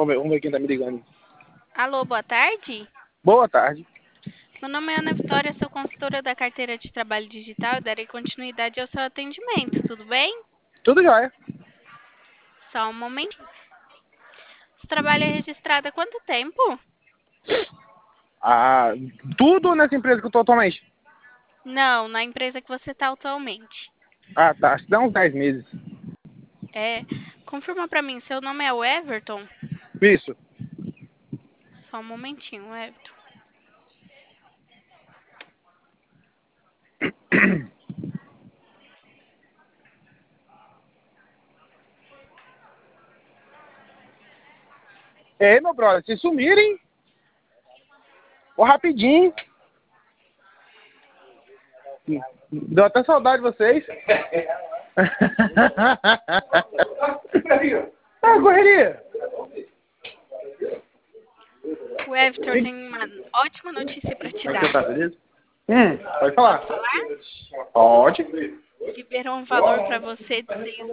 Vamos ver quem tá me ligando. Alô, boa tarde. Boa tarde. Meu nome é Ana Vitória, sou consultora da carteira de trabalho digital e darei continuidade ao seu atendimento, tudo bem? Tudo jóia. Só um momentinho. Você trabalha registrado há quanto tempo? Ah, tudo nessa empresa que eu tô atualmente. Não, na empresa que você está atualmente. Ah, tá. Acho que dá uns 10 meses. Confirma pra mim, seu nome é o Everton? Isso. Só um momentinho, Everton. Ei, meu brother, se sumirem. Ô, rapidinho. Deu até saudade de vocês. Ah, correria. O Everton tem uma ótima notícia para te Como é que dar. você tá, beleza? Pode Posso falar. falar? Pode. Liberou um valor para você de R$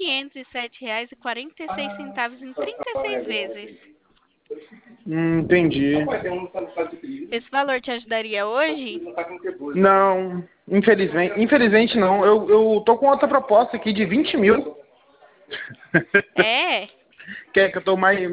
6.507,46 em 36 vezes. Entendi. Esse valor te ajudaria hoje? Não, infelizmente não. Eu tô com outra proposta aqui de 20 mil. É? Que eu tô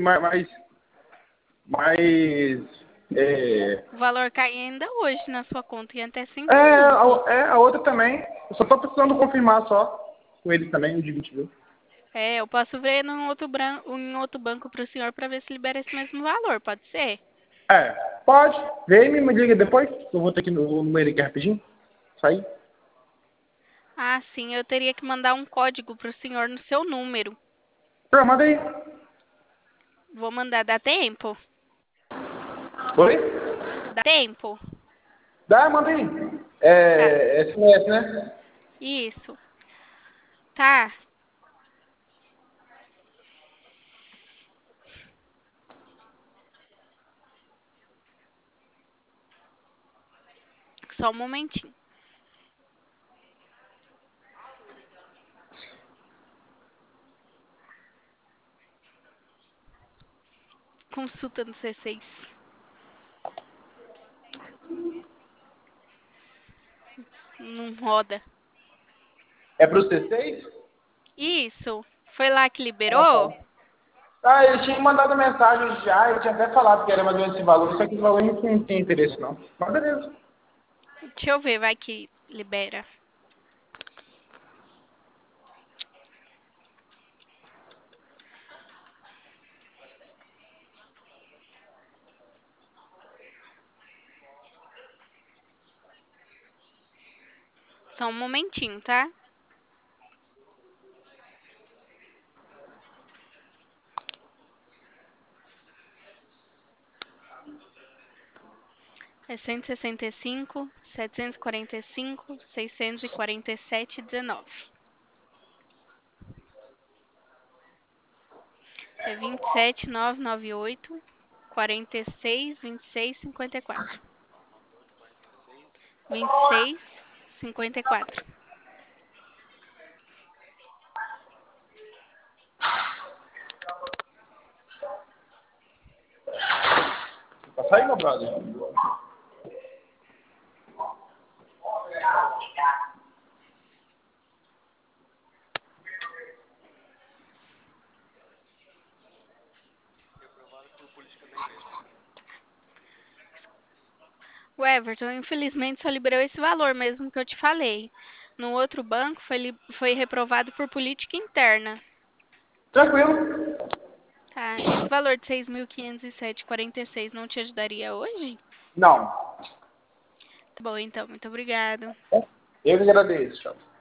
mais é, O valor cai ainda hoje na sua conta em até 5 minutos. a outra também. Eu só tô precisando confirmar só com ele também, o de 20 mil. Eu posso ver em outro banco para o senhor para ver se libera esse mesmo valor, pode ser? É, pode. Vem e me liga depois. Eu vou ter que ir no banheiro aqui rapidinho. Sair. Ah, sim, eu teria que mandar um código para o senhor no seu número. Pô, manda aí. Vou mandar, dá tempo? Oi? Dá tempo? Dá, manda aí. Tá, É SMS, né? isso. Tá, só um momentinho. Consulta no C6. Não roda. É pro C6? Isso. Foi lá que Ah, liberou? tá. Ah, ele tinha mandado mensagem já, ele tinha até falado que era mais ou menos esse valor, só que esse valor não tem interesse não. Mas beleza. Deixa eu ver, vai que libera. Só um momentinho, tá? É 165, 745, 647,19. É 27.998, 46, 26, 54. 26, 54. Tá saindo, meu brother? O Everton, infelizmente, só liberou esse valor mesmo que eu te falei. No outro banco foi reprovado por política interna. Tranquilo. Tá, esse valor de 6.507,46 não te ajudaria hoje? Não. Tá bom, então, muito obrigado. Eu que agradeço. Tchau.